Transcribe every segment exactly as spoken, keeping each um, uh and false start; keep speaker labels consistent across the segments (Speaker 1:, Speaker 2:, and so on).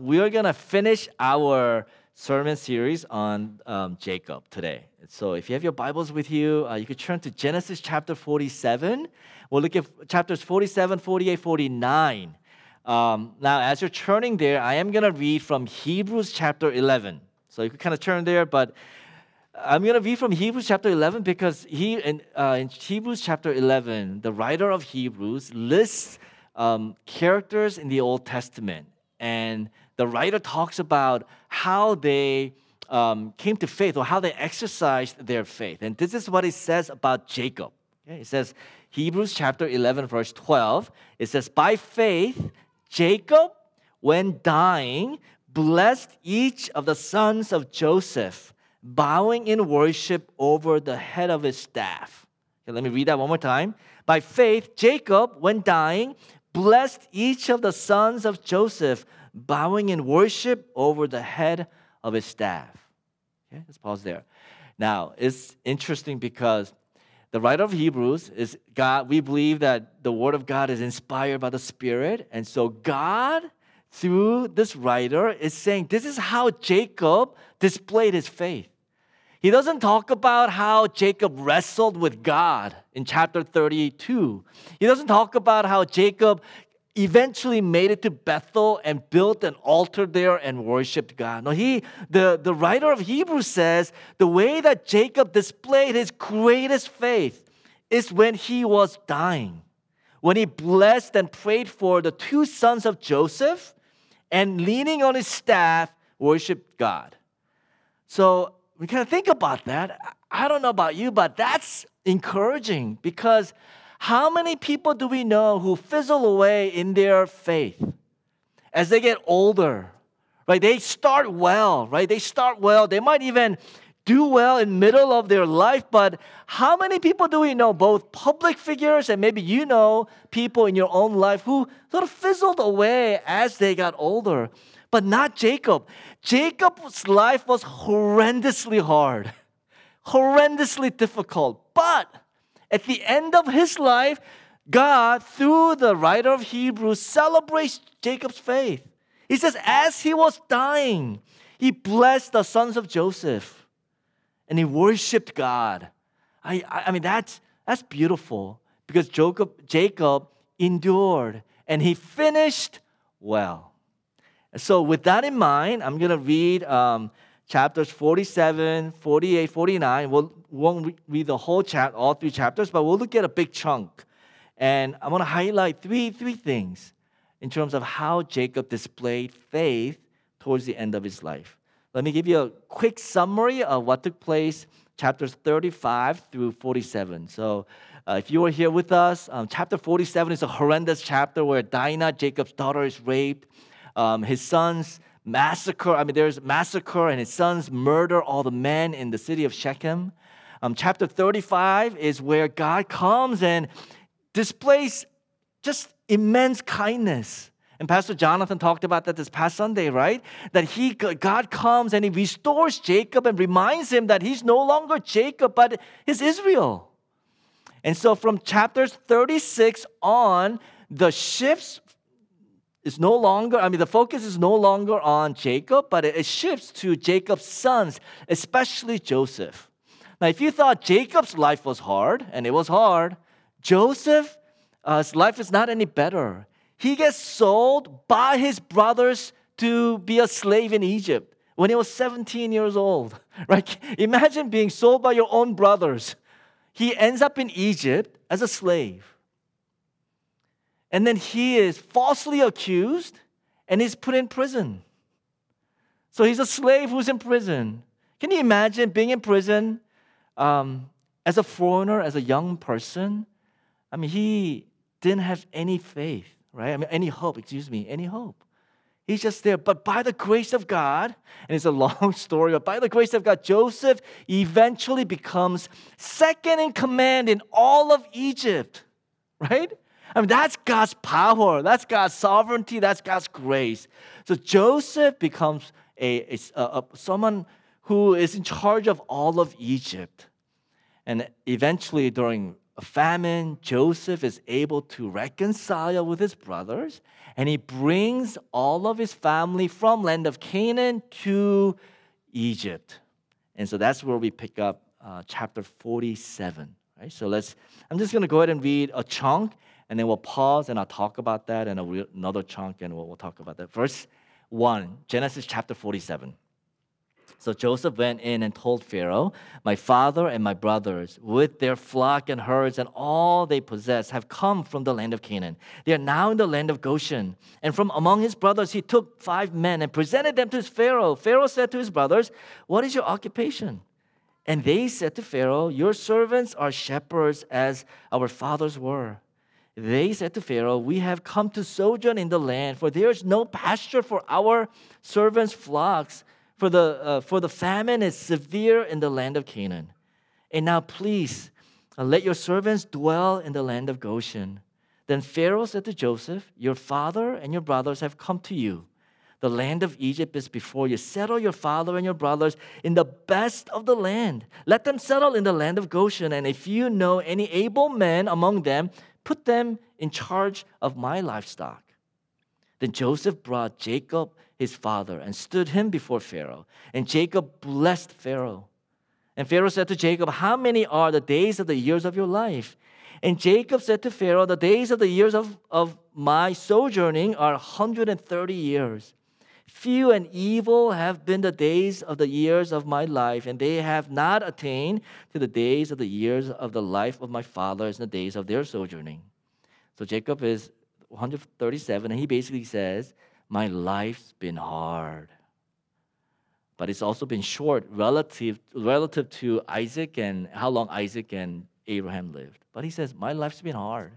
Speaker 1: we are going to finish our sermon series on um, Jacob today. So if you have your Bibles with you, uh, you could turn to Genesis chapter forty-seven. We'll look at chapters forty-seven, forty-eight, forty-nine. Um, now, as you're turning there, I am going to read from Hebrews chapter eleven. So you could kind of turn there, but I'm going to read from Hebrews chapter eleven because he in, uh, in Hebrews chapter eleven, the writer of Hebrews lists um, characters in the Old Testament. And the writer talks about how they um, came to faith or how they exercised their faith. And this is what it says about Jacob. Okay? It says, Hebrews chapter eleven, verse twelve, it says, by faith, Jacob, when dying, blessed each of the sons of Joseph, bowing in worship over the head of his staff. Okay, let me read that one more time. By faith, Jacob, when dying, blessed each of the sons of Joseph, bowing in worship over the head of his staff. Okay, let's pause there. Now, it's interesting because the writer of Hebrews is God. We believe that the Word of God is inspired by the Spirit. And so God, through this writer, is saying this is how Jacob displayed his faith. He doesn't talk about how Jacob wrestled with God in chapter thirty-two. He doesn't talk about how Jacob eventually made it to Bethel and built an altar there and worshiped God. No, he, the, the writer of Hebrews says the way that Jacob displayed his greatest faith is when he was dying, when he blessed and prayed for the two sons of Joseph and leaning on his staff, worshiped God. So we kind of think about that. I don't know about you, but that's encouraging because how many people do we know who fizzle away in their faith as they get older? Right? They start well, right? They start well. They might even do well in middle of their life, but how many people do we know, both public figures and maybe you know people in your own life who sort of fizzled away as they got older? But not Jacob. Jacob's life was horrendously hard, horrendously difficult. But at the end of his life, God, through the writer of Hebrews, celebrates Jacob's faith. He says, as he was dying, he blessed the sons of Joseph and he worshiped God. I, I mean, that's, that's beautiful because Jacob, Jacob endured and he finished well. So with that in mind, I'm going to read um, chapters forty-seven, forty-eight, forty-nine. We'll, we won't read the whole chapter, all three chapters, but we'll look at a big chunk. And I want to highlight three, three things in terms of how Jacob displayed faith towards the end of his life. Let me give you a quick summary of what took place, chapters thirty-five through forty-seven. So uh, if you were here with us, um, chapter forty-seven is a horrendous chapter where Dinah, Jacob's daughter, is raped. Um, his sons massacre, I mean, there's massacre, and his sons murder all the men in the city of Shechem. Um, chapter thirty-five is where God comes and displays just immense kindness. And Pastor Jonathan talked about that this past Sunday, right? That he, God comes and he restores Jacob and reminds him that he's no longer Jacob, but he's Israel. And so from chapters thirty-six on, the shifts is no longer, I mean, the focus is no longer on Jacob, but it shifts to Jacob's sons, especially Joseph. Now, if you thought Jacob's life was hard, and it was hard, Joseph's uh, life is not any better. He gets sold by his brothers to be a slave in Egypt when he was seventeen years old. Right? Imagine being sold by your own brothers. He ends up in Egypt as a slave. And then he is falsely accused and is put in prison. So he's a slave who's in prison. Can you imagine being in prison um, as a foreigner, as a young person? I mean, he didn't have any faith, right? I mean, any hope, excuse me, any hope. He's just there. But by the grace of God, and it's a long story, but by the grace of God, Joseph eventually becomes second in command in all of Egypt, right? I mean, that's God's power. That's God's sovereignty. That's God's grace. So Joseph becomes a, a, a someone who is in charge of all of Egypt. And eventually, during a famine, Joseph is able to reconcile with his brothers, and he brings all of his family from land of Canaan to Egypt. And so that's where we pick up uh, chapter forty-seven. Right? So let's. I'm just going to go ahead and read a chunk, and then we'll pause, and I'll talk about that, and a, another chunk, and we'll, we'll talk about that. Verse one, Genesis chapter forty-seven. So Joseph went in and told Pharaoh, "My father and my brothers, with their flock and herds and all they possess, have come from the land of Canaan. They are now in the land of Goshen." And from among his brothers, he took five men and presented them to Pharaoh. Pharaoh said to his brothers, "What is your occupation?" And they said to Pharaoh, "Your servants are shepherds as our fathers were." They said to Pharaoh, "We have come to sojourn in the land, for there is no pasture for our servants' flocks. For the, uh, for the famine is severe in the land of Canaan. And now please, uh, let your servants dwell in the land of Goshen." Then Pharaoh said to Joseph, "Your father and your brothers have come to you. The land of Egypt is before you. Settle your father and your brothers in the best of the land. Let them settle in the land of Goshen. And if you know any able men among them, put them in charge of my livestock." Then Joseph brought Jacob, his father, and stood him before Pharaoh. And Jacob blessed Pharaoh. And Pharaoh said to Jacob, "How many are the days of the years of your life?" And Jacob said to Pharaoh, "The days of the years of, of my sojourning are one hundred thirty years. Few and evil have been the days of the years of my life, and they have not attained to the days of the years of the life of my fathers in the days of their sojourning." So Jacob is one hundred thirty-seven, and he basically says, "My life's been hard, but it's also been short relative, relative to Isaac and how long Isaac and Abraham lived." But he says, "My life's been hard."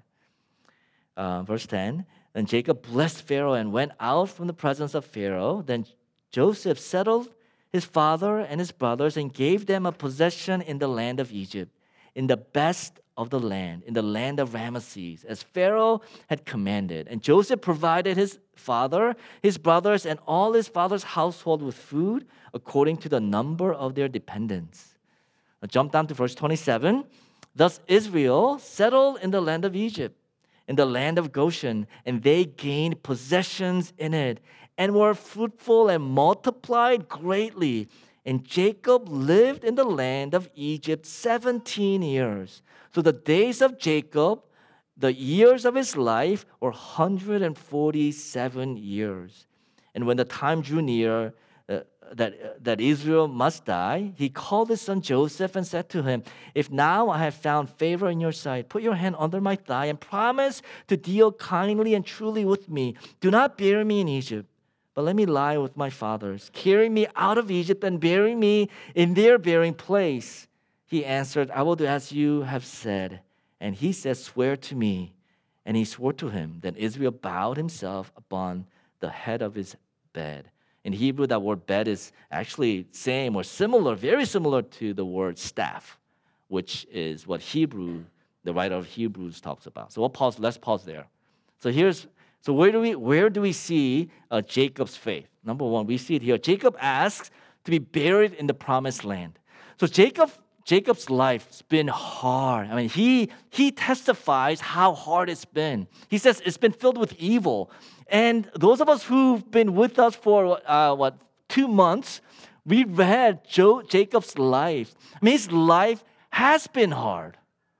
Speaker 1: Uh, verse ten, then Jacob blessed Pharaoh and went out from the presence of Pharaoh. Then Joseph settled his father and his brothers and gave them a possession in the land of Egypt, in the best of the land, in the land of Ramesses, as Pharaoh had commanded. And Joseph provided his father, his brothers, and all his father's household with food according to the number of their dependents. Now jump down to verse twenty-seven. Thus Israel settled in the land of Egypt, in the land of Goshen, and they gained possessions in it, and were fruitful and multiplied greatly. And Jacob lived in the land of Egypt seventeen years. So the days of Jacob, the years of his life, were one hundred forty-seven years. And when the time drew near uh, that, uh, that Israel must die, he called his son Joseph and said to him, "If now I have found favor in your sight, put your hand under my thigh and promise to deal kindly and truly with me. Do not bury me in Egypt, but let me lie with my fathers. Carry me out of Egypt and bury me in their burying place." He answered, "I will do as you have said." And he said, "Swear to me." And he swore to him. Then Israel bowed himself upon the head of his bed. In Hebrew, that word bed is actually same or similar, very similar to the word staff, which is what Hebrew, the writer of Hebrews talks about. So we'll pause, let's pause there. So here's So where do we where do we see uh, Jacob's faith? Number one, we see it here. Jacob asks to be buried in the promised land. So Jacob Jacob's life's been hard. I mean, he he testifies how hard it's been. He says it's been filled with evil. And those of us who've been with us for uh, what two months, we read Joe, Jacob's life. I mean, his life has been hard,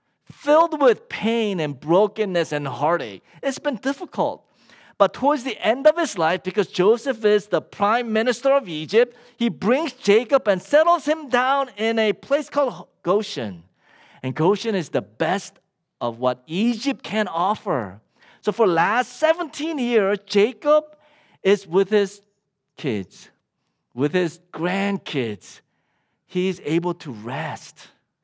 Speaker 1: filled with pain and brokenness and heartache. It's been difficult. But towards the end of his life, because Joseph is the prime minister of Egypt, he brings Jacob and settles him down in a place called Goshen. And Goshen is the best of what Egypt can offer. So for the last seventeen years, Jacob is with his kids, with his grandkids. He's able to rest.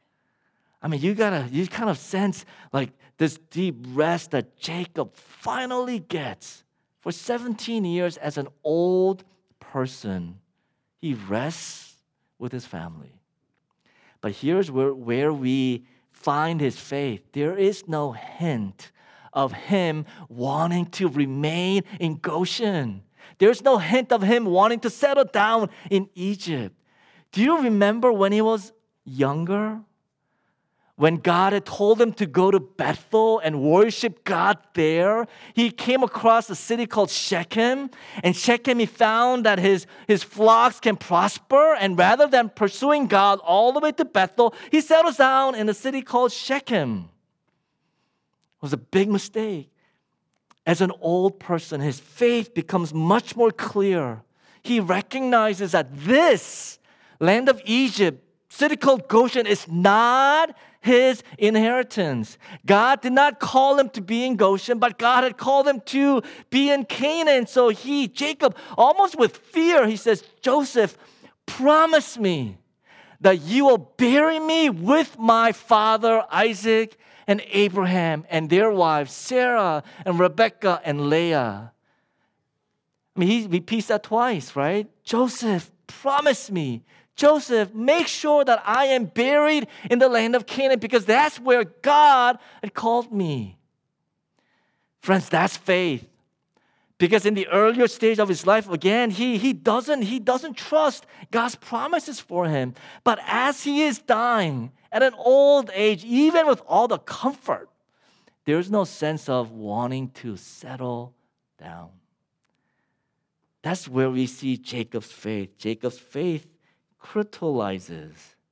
Speaker 1: I mean, you gotta, you kind of sense like this deep rest that Jacob finally gets. For seventeen years as an old person, he rests with his family. But here's where, where we find his faith. There is no hint of him wanting to remain in Goshen. There's no hint of him wanting to settle down in Egypt. Do you remember when he was younger? When God had told him to go to Bethel and worship God there, he came across a city called Shechem. And Shechem, he found that his, his flocks can prosper. And rather than pursuing God all the way to Bethel, he settles down in a city called Shechem. It was a big mistake. As an old person, his faith becomes much more clear. He recognizes that this land of Egypt, city called Goshen, is not his inheritance. God did not call him to be in Goshen, but God had called him to be in Canaan. So he, Jacob, almost with fear, he says, Joseph, promise me that you will bury me with my father Isaac and Abraham and their wives, Sarah and Rebekah and Leah. I mean, he repeats that twice, right? Joseph, promise me. Joseph, make sure that I am buried in the land of Canaan because that's where God had called me. Friends, that's faith. Because in the earlier stage of his life, again, he, he, doesn't, he doesn't trust God's promises for him. But as he is dying at an old age, even with all the comfort, there's no sense of wanting to settle down. That's where we see Jacob's faith. Jacob's faith crystallizes.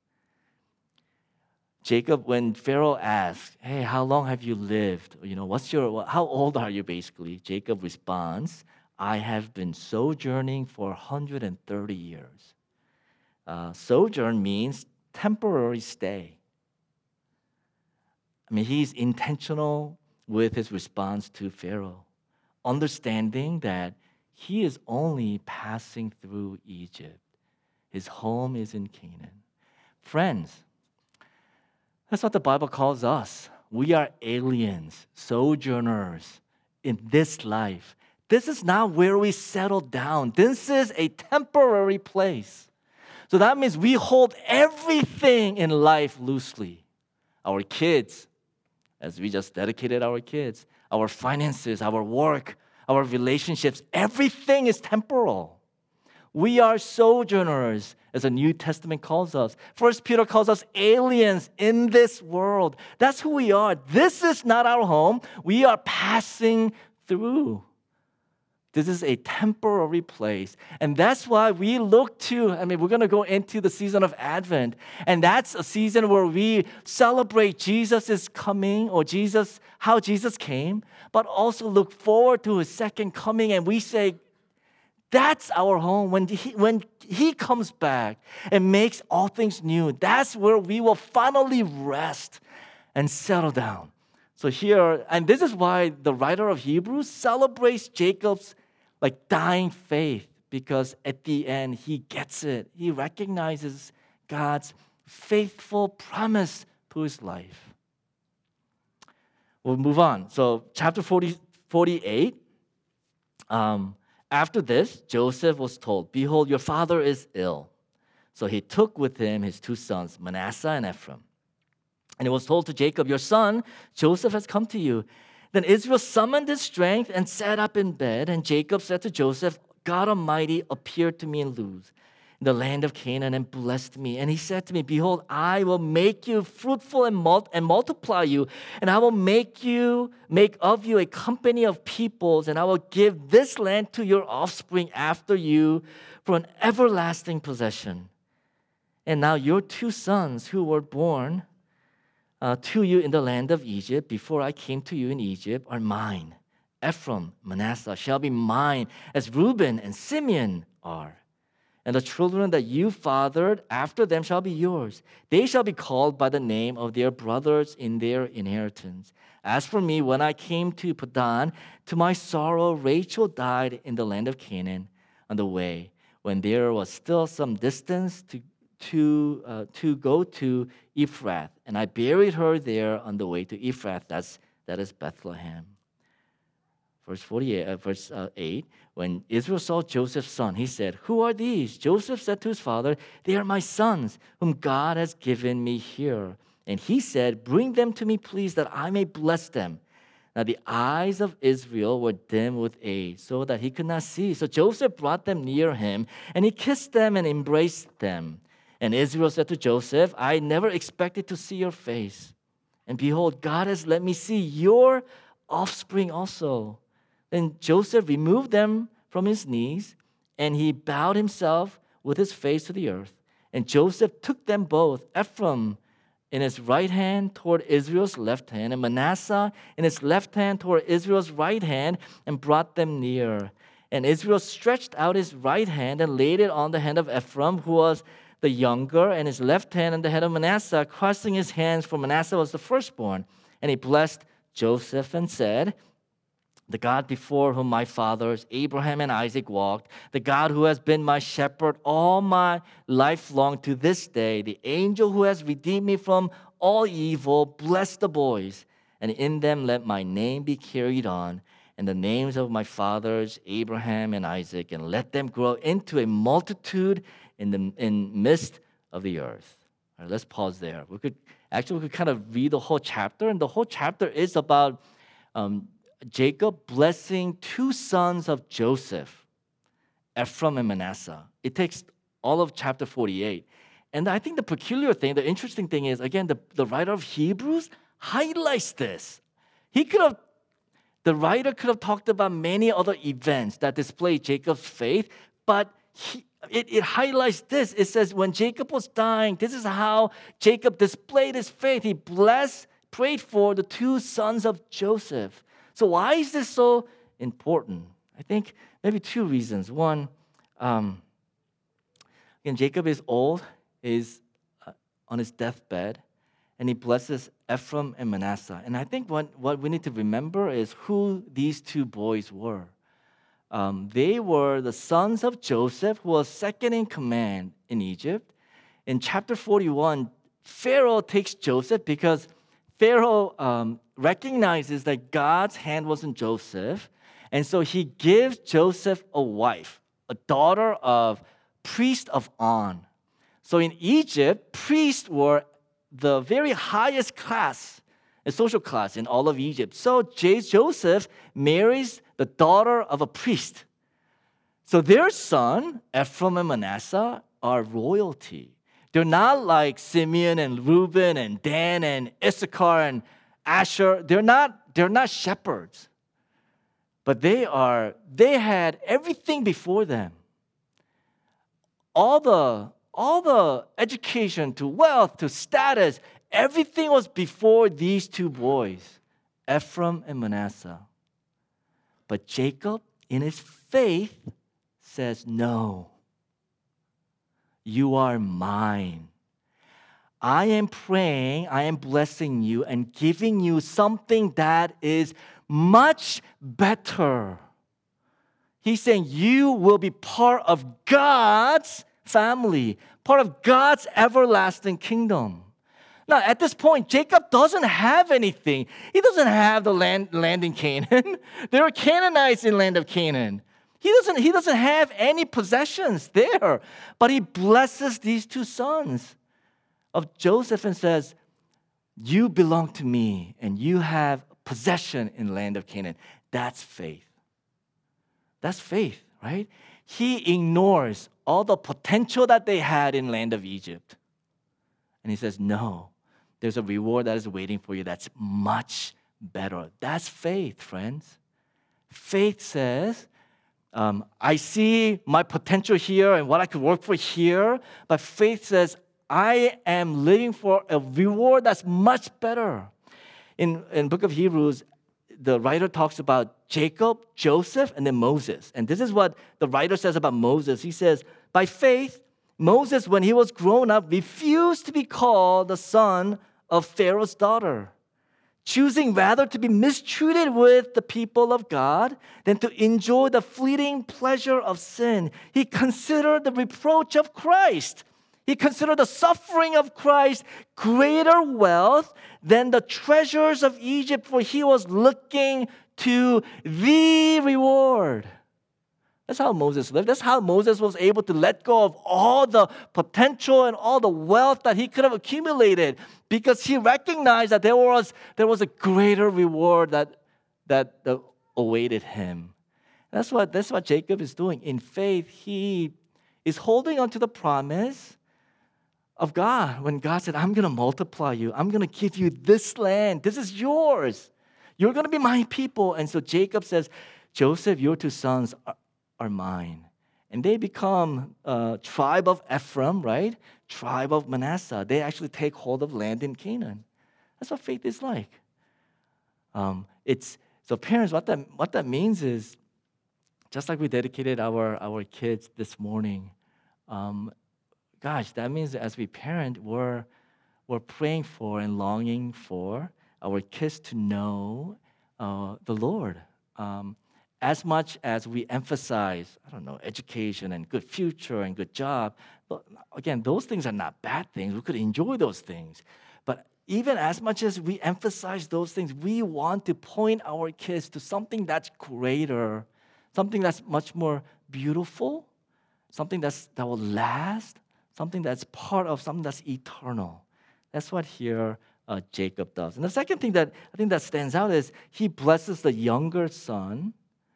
Speaker 1: Jacob, when Pharaoh asks, hey, how long have you lived? You know, what's your, how old are you basically? Jacob responds, I have been sojourning for one hundred thirty years. Uh, sojourn means temporary stay. I mean, he's intentional with his response to Pharaoh, understanding that he is only passing through Egypt. His home is in Canaan. Friends, that's what the Bible calls us. We are aliens, sojourners in this life. This is not where we settle down. This is a temporary place. So that means we hold everything in life loosely. Our kids, as we just dedicated our kids, our finances, our work, our relationships, everything is temporal. We are sojourners, as the New Testament calls us. First Peter calls us aliens in this world. That's who we are. This is not our home. We are passing through. This is a temporary place. And that's why we look to, I mean, we're going to go into the season of Advent. And that's a season where we celebrate Jesus' coming or Jesus, how Jesus came, but also look forward to his second coming. And we say, that's our home. When he, when he comes back and makes all things new, that's where we will finally rest and settle down. So here, and this is why the writer of Hebrews celebrates Jacob's like dying faith, because at the end, he gets it. He recognizes God's faithful promise to his life. We'll move on. So chapter forty, forty-eight, um, after this, Joseph was told, behold, your father is ill. So he took with him his two sons, Manasseh and Ephraim. And it was told to Jacob, your son, Joseph, has come to you. Then Israel summoned his strength and sat up in bed. And Jacob said to Joseph, God Almighty appeared to me in Luz, in the land of Canaan, and blessed me. And he said to me, behold, I will make you fruitful and, mul- and multiply you. And I will make you, make of you a company of peoples. And I will give this land to your offspring after you for an everlasting possession. And now your two sons who were born Uh, to you in the land of Egypt, before I came to you in Egypt, are mine. Ephraim, Manasseh shall be mine, as Reuben and Simeon are. And the children that you fathered after them shall be yours. They shall be called by the name of their brothers in their inheritance. As for me, when I came to Padan, to my sorrow, Rachel died in the land of Canaan on the way, when there was still some distance to to uh, to go to Ephrath, and I buried her there on the way to Ephrath. That's that is Bethlehem. Verse forty-eight, uh, verse uh, eight. When Israel saw Joseph's son, he said, "Who are these?" Joseph said to his father, "They are my sons, whom God has given me here." And he said, "Bring them to me, please, that I may bless them." Now the eyes of Israel were dim with age, so that he could not see. So Joseph brought them near him, and he kissed them and embraced them. And Israel said to Joseph, I never expected to see your face, And behold, God has let me see your offspring also. Then Joseph removed them from his knees, and he bowed himself with his face to the earth. And Joseph took them both, Ephraim in his right hand toward Israel's left hand, and Manasseh in his left hand toward Israel's right hand, and brought them near. And Israel stretched out his right hand and laid it on the hand of Ephraim, who was the younger, and his left hand on the head of Manasseh, crossing his hands, for Manasseh was the firstborn. And he blessed Joseph and said, the God before whom my fathers, Abraham and Isaac, walked, the God who has been my shepherd all my life long to this day, the angel who has redeemed me from all evil, bless the boys, and in them let my name be carried on, and the names of my fathers, Abraham and Isaac, and let them grow into a multitude in the in midst of the earth. All right, let's pause there. We could actually we could kind of read the whole chapter, and the whole chapter is about um, Jacob blessing two sons of Joseph, Ephraim and Manasseh. It takes all of chapter forty-eight. And I think the peculiar thing, the interesting thing is, again, the, the writer of Hebrews highlights this. He could have, the writer could have talked about many other events that display Jacob's faith, but he, it, it highlights this. It says, when Jacob was dying, this is how Jacob displayed his faith. He blessed, prayed for the two sons of Joseph. So why is this so important? I think maybe two reasons. One, um, again, Jacob is old, is uh, on his deathbed, and he blesses Ephraim and Manasseh. And I think what, what we need to remember is who these two boys were. Um, they were the sons of Joseph, who was second in command in Egypt. In chapter forty-one, Pharaoh takes Joseph because Pharaoh um, recognizes that God's hand was in Joseph, and so he gives Joseph a wife, a daughter of priest of On. So in Egypt, priests were the very highest class, a social class in all of Egypt. So J- Joseph marries the daughter of a priest. So their son, Ephraim and Manasseh, are royalty. They're not like Simeon and Reuben and Dan and Issachar and Asher. They're not, they're not shepherds. But they are, they had everything before them. All the, all the education to wealth, to status, everything was before these two boys, Ephraim and Manasseh. But Jacob, in his faith, says, no. You are mine. I am praying, I am blessing you and giving you something that is much better. He's saying you will be part of God's family, part of God's everlasting kingdom. Now, at this point, Jacob doesn't have anything. He doesn't have the land, land in Canaan. There are Canaanites in the land of Canaan. He doesn't, he doesn't have any possessions there, but he blesses these two sons of Joseph and says, you belong to me and you have possession in the land of Canaan. That's faith. That's faith, right? He ignores all the potential that they had in the land of Egypt. And he says, no, there's a reward that is waiting for you that's much better. That's faith, friends. Faith says, Um, I see my potential here and what I could work for here, but faith says, I am living for a reward that's much better. In in book of Hebrews, the writer talks about Jacob, Joseph, and then Moses. And this is what the writer says about Moses. He says, by faith, Moses, when he was grown up, refused to be called the son of Pharaoh's daughter, choosing rather to be mistreated with the people of God than to enjoy the fleeting pleasure of sin. He considered the reproach of Christ. He considered the suffering of Christ greater wealth than the treasures of Egypt, for he was looking to the reward. That's how Moses lived. That's how Moses was able to let go of all the potential and all the wealth that he could have accumulated, because he recognized that there was, there was a greater reward that, that, that awaited him. That's what, that's what Jacob is doing. In faith, he is holding on to the promise of God when God said, I'm going to multiply you. I'm going to give you this land. This is yours. You're going to be my people. And so Jacob says, Joseph, your two sons are, are mine. And they become uh, tribe of Ephraim, right? Tribe of Manasseh. They actually take hold of land in Canaan. That's what faith is like. Um, it's so parents, what that what that means is, just like we dedicated our, our kids this morning, um, gosh, that means that as we parent, we're, we're praying for and longing for our kids to know uh, the Lord. Um, as much as we emphasize, I don't know, education and good future and good job, but again, those things are not bad things. We could enjoy those things. But even as much as we emphasize those things, we want to point our kids to something that's greater, something that's much more beautiful, something that's, that will last, something that's part of something that's eternal. That's what here uh, Jacob does. And the second thing that I think that stands out is he blesses the younger son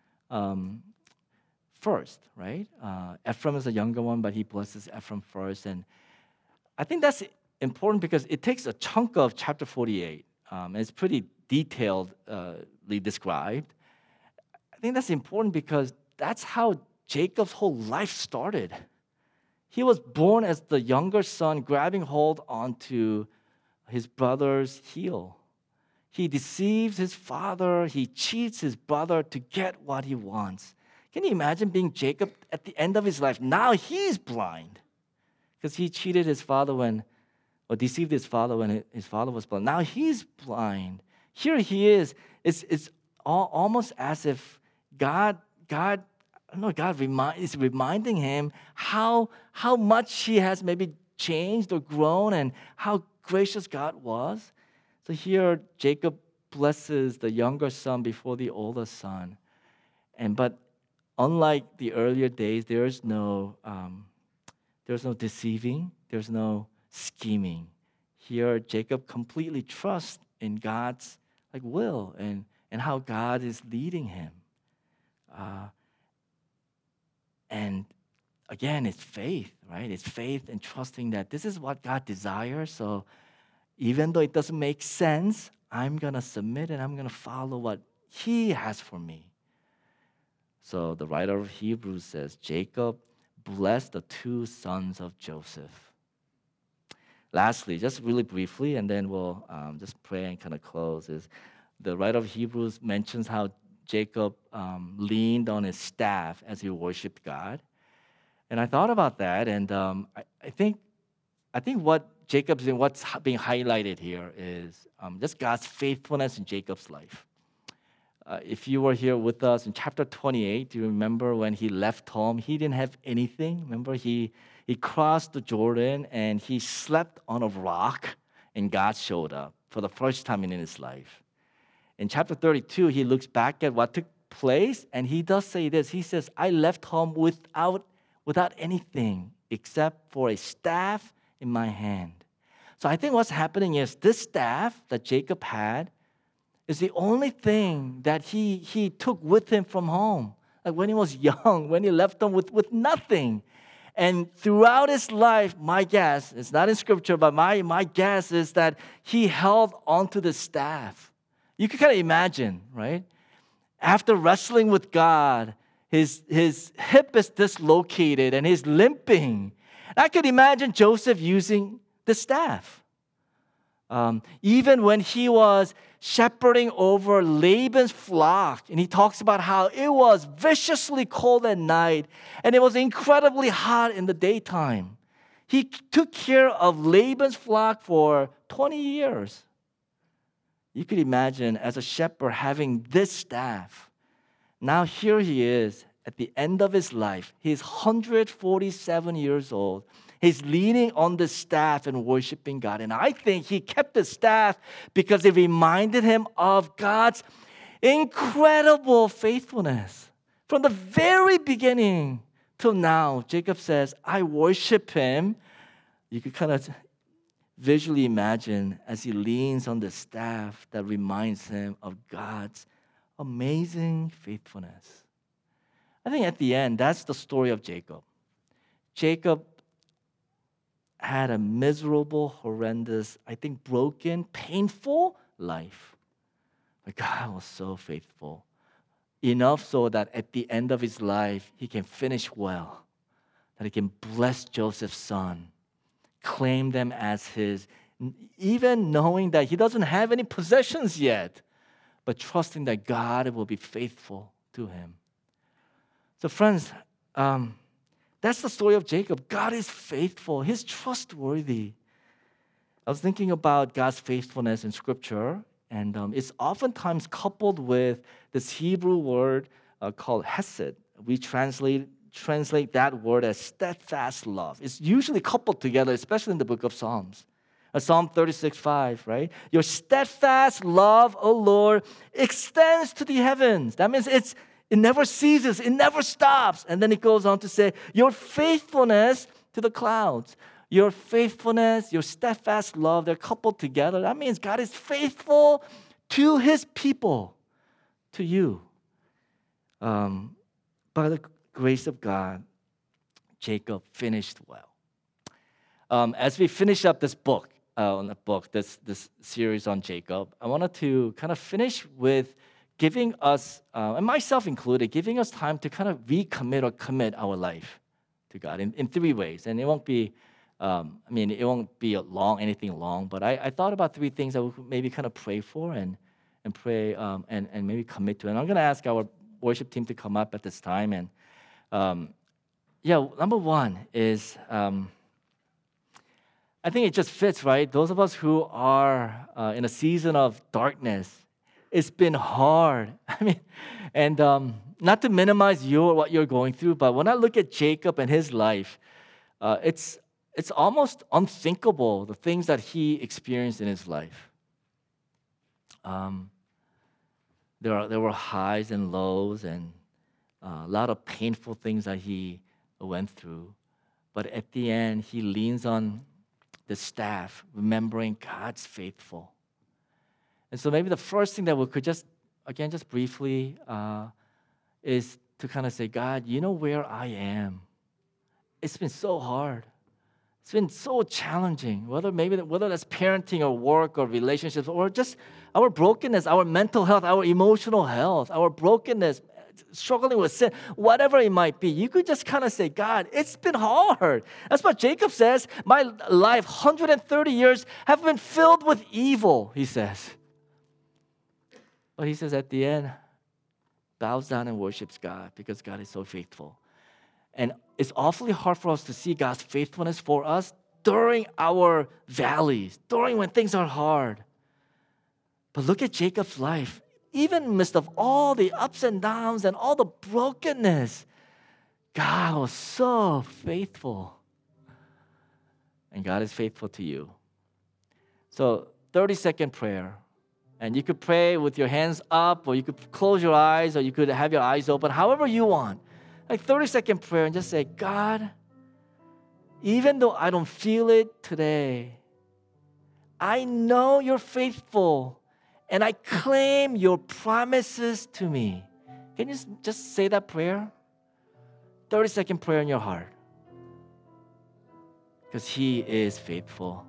Speaker 1: um, first, right? Uh, Ephraim is the younger one, but he blesses Ephraim first. And I think that's important because it takes a chunk of chapter forty-eight. Um, and it's pretty detailedly described. I think that's important because that's how Jacob's whole life started. He was born as the younger son, grabbing hold onto his brother's heel. He deceives his father. He cheats his brother to get what he wants. Can you imagine being Jacob at the end of his life? Now he's blind because he cheated his father when, or deceived his father when his father was blind. Now he's blind. Here he is. It's, it's all, almost as if God, God, I don't know, God remind, is reminding him how, how much he has maybe changed or grown and how gracious God was. So here Jacob blesses the younger son before the older son. And but unlike the earlier days, there's no um, there's no deceiving, there's no scheming. Here Jacob completely trusts in God's like will and, and how God is leading him. Uh, and again, it's faith, right? It's faith and trusting that this is what God desires. So even though it doesn't make sense, I'm going to submit and I'm going to follow what he has for me. So the writer of Hebrews says, Jacob blessed the two sons of Joseph. Lastly, just really briefly, and then we'll um, just pray and kind of close, is the writer of Hebrews mentions how Jacob um, leaned on his staff as he worshiped God. And I thought about that, and um, I, I think I think what Jacob's in, what's being highlighted here is um, just God's faithfulness in Jacob's life. Uh, if you were here with us in chapter twenty-eight, do you remember when he left home? He didn't have anything. Remember, he, he crossed the Jordan and he slept on a rock, and God showed up for the first time in his life. In chapter thirty-two, he looks back at what took place, and he does say this. He says, I left home without, without anything except for a staff in my hand. So I think what's happening is this staff that Jacob had is the only thing that he, he took with him from home. Like when he was young, when he left home with, with nothing. And throughout his life, my guess, it's not in scripture, but my, my guess is that he held onto the staff. You can kind of imagine, right? After wrestling with God, his, his hip is dislocated and he's limping. I could imagine Joseph using the staff. Um, even when he was shepherding over Laban's flock, and he talks about how it was viciously cold at night and it was incredibly hot in the daytime. He took care of Laban's flock for twenty years. You could imagine as a shepherd having this staff. Now here he is at the end of his life. He's one hundred forty-seven years old. He's leaning on the staff and worshiping God. And I think he kept the staff because it reminded him of God's incredible faithfulness. From the very beginning till now, Jacob says, I worship him. You could kind of visually imagine as he leans on the staff that reminds him of God's amazing faithfulness. I think at the end, that's the story of Jacob. Jacob had a miserable, horrendous, I think broken, painful life. But God was so faithful. Enough so that at the end of his life, he can finish well. That he can bless Joseph's son, claim them as his, even knowing that he doesn't have any possessions yet, but trusting that God will be faithful to him. So friends, um, that's the story of Jacob. God is faithful. He's trustworthy. I was thinking about God's faithfulness in Scripture, and um, it's oftentimes coupled with this Hebrew word uh, called hesed. We translate translate that word as steadfast love. It's usually coupled together, especially in the book of Psalms. Uh, Psalm thirty-six five, right? Your steadfast love, O Lord, extends to the heavens. That means it's it never ceases, it never stops. And then it goes on to say, your faithfulness to the clouds. Your faithfulness, your steadfast love, they're coupled together. That means God is faithful to his people, to you. Um, by the grace of God, Jacob finished well. Um, as we finish up this book, uh, on the book, this, this series on Jacob, I wanted to kind of finish with giving us, uh, and myself included, giving us time to kind of recommit or commit our life to God in, in three ways. And it won't be Um, I mean, it won't be a long, anything long, but I, I thought about three things I would maybe kind of pray for and and pray um, and and maybe commit to. And I'm going to ask our worship team to come up at this time. And um, yeah, number one is um, I think it just fits, right? Those of us who are uh, in a season of darkness, it's been hard. I mean, and um, not to minimize your what you're going through, but when I look at Jacob and his life, uh, it's It's almost unthinkable, the things that he experienced in his life. Um, there, are, there were highs and lows and uh, a lot of painful things that he went through. But at the end, he leans on the staff, remembering God's faithful. And so maybe the first thing that we could just, again, just briefly, uh, is to kind of say, God, you know where I am. It's been so hard. It's been so challenging, whether maybe whether that's parenting or work or relationships or just our brokenness, our mental health, our emotional health, our brokenness, struggling with sin, whatever it might be. You could just kind of say, God, it's been hard. That's what Jacob says. My life, one hundred thirty years, have been filled with evil, he says. But he says at the end, bows down and worships God because God is so faithful. And it's awfully hard for us to see God's faithfulness for us during our valleys, during when things are hard. But look at Jacob's life. Even in the midst of all the ups and downs and all the brokenness, God was so faithful. And God is faithful to you. So thirty-second prayer. And you could pray with your hands up, or you could close your eyes, or you could have your eyes open, however you want. Like thirty-second prayer and just say, God, even though I don't feel it today, I know you're faithful and I claim your promises to me. Can you just say that prayer? thirty-second prayer in your heart. Because he is faithful.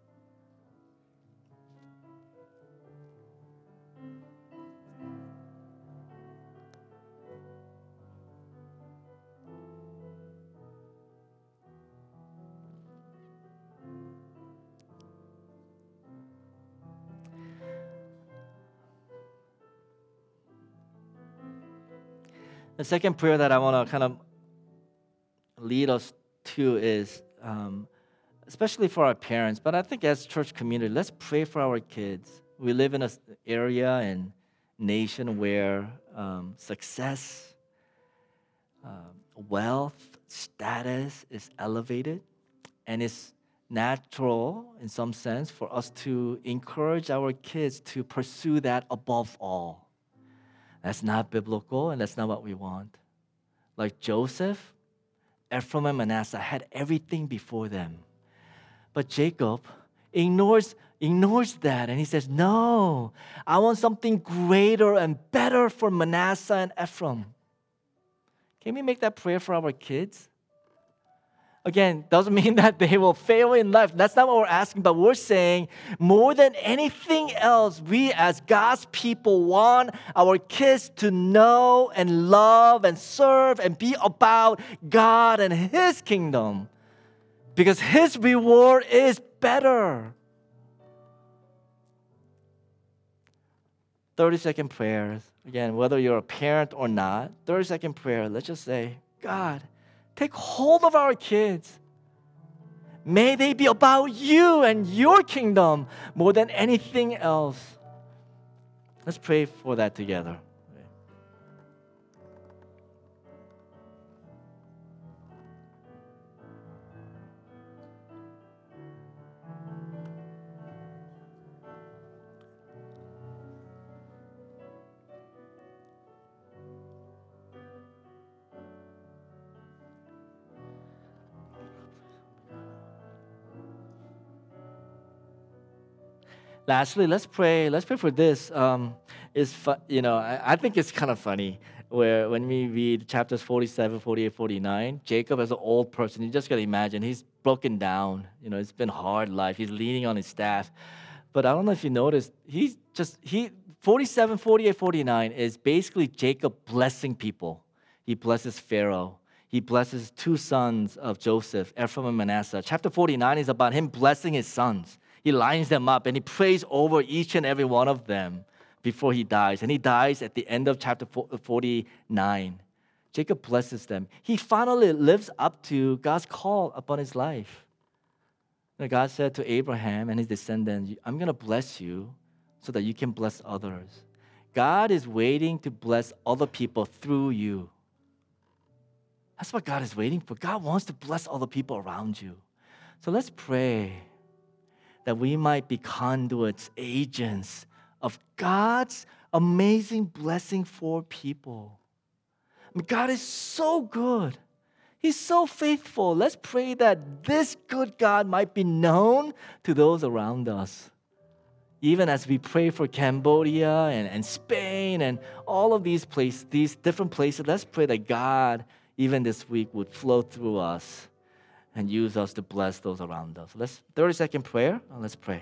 Speaker 1: The second prayer that I want to kind of lead us to is, um, especially for our parents, but I think as church community, let's pray for our kids. We live in an area and nation where um, success, uh, wealth, status is elevated, and it's natural in some sense for us to encourage our kids to pursue that above all. That's not biblical, and that's not what we want. Like Joseph, Ephraim and Manasseh had everything before them. But Jacob ignores, ignores that, and he says, no, I want something greater and better for Manasseh and Ephraim. Can we make that prayer for our kids? Again, doesn't mean that they will fail in life. That's not what we're asking, but we're saying more than anything else, we as God's people want our kids to know and love and serve and be about God and His kingdom. Because His reward is better. thirty-second prayers. Again, whether you're a parent or not, thirty-second prayer, let's just say, God, take hold of our kids. May they be about you and your kingdom more than anything else. Let's pray for that together. Lastly, let's pray. Let's pray for this. Um, is fu- you know, I, I think it's kind of funny where when we read chapters forty-seven, forty-eight, forty-nine, Jacob as an old person, you just gotta imagine he's broken down. You know, it's been hard life. He's leaning on his staff. But I don't know if you noticed, he's just he forty-seven, forty-eight, forty-nine is basically Jacob blessing people. He blesses Pharaoh. He blesses two sons of Joseph, Ephraim and Manasseh. Chapter forty-nine is about him blessing his sons. He lines them up and he prays over each and every one of them before he dies. And he dies at the end of chapter forty-nine. Jacob blesses them. He finally lives up to God's call upon his life. And God said to Abraham and his descendants, I'm going to bless you so that you can bless others. God is waiting to bless other people through you. That's what God is waiting for. God wants to bless other people around you. So let's pray that we might be conduits, agents of God's amazing blessing for people. I mean, God is so good. He's so faithful. Let's pray that this good God might be known to those around us. Even as we pray for Cambodia and, and Spain and all of these places, these different places, let's pray that God, even this week, would flow through us and use us to bless those around us. Let's thirty-second prayer. Let's pray.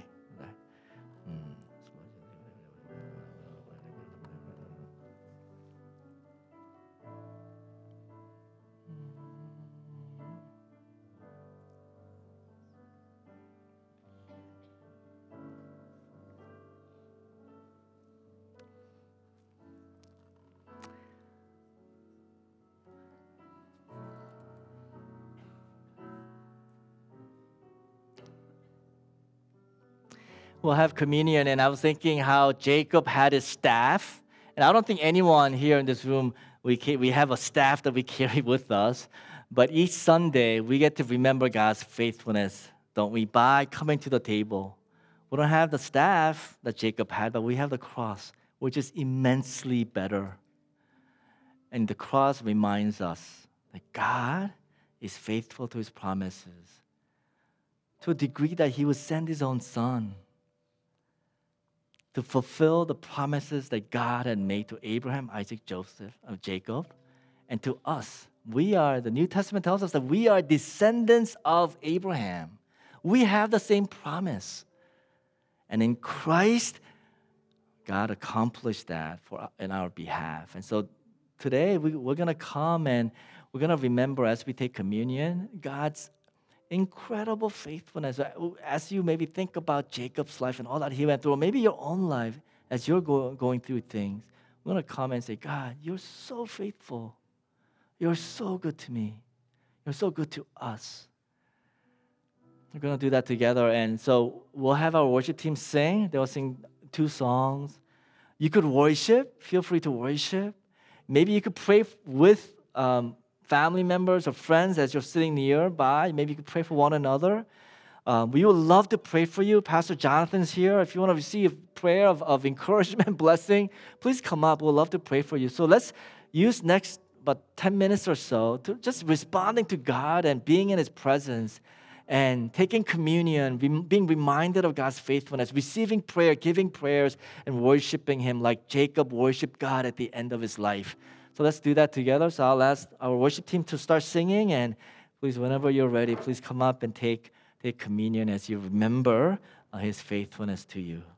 Speaker 1: We'll have communion, and I was thinking how Jacob had his staff, and I don't think anyone here in this room, we ca- we have a staff that we carry with us, but each Sunday, we get to remember God's faithfulness, don't we, by coming to the table. We don't have the staff that Jacob had, but we have the cross, which is immensely better. And the cross reminds us that God is faithful to His promises to a degree that He would send His own Son to fulfill the promises that God had made to Abraham, Isaac, Joseph, of Jacob, and to us. We are, the New Testament tells us that we are descendants of Abraham. We have the same promise. And in Christ, God accomplished that for in our behalf. And so today we, we're going to come and we're going to remember as we take communion, God's incredible faithfulness. As you maybe think about Jacob's life and all that he went through, or maybe your own life as you're go, going through things, we're going to come and say, God, you're so faithful. You're so good to me. You're so good to us. We're going to do that together. And so we'll have our worship team sing. They'll sing two songs. You could worship. Feel free to worship. Maybe you could pray with um, family members or friends as you're sitting nearby. Maybe you could pray for one another. Um, we would love to pray for you. Pastor Jonathan's here. If you want to receive prayer of, of encouragement, blessing, please come up. We'd love to pray for you. So let's use next about ten minutes or so to just responding to God and being in His presence and taking communion, being reminded of God's faithfulness, receiving prayer, giving prayers, and worshiping Him like Jacob worshiped God at the end of his life. So let's do that together. So I'll ask our worship team to start singing, and please, whenever you're ready, please come up and take, take communion as you remember uh, his faithfulness to you.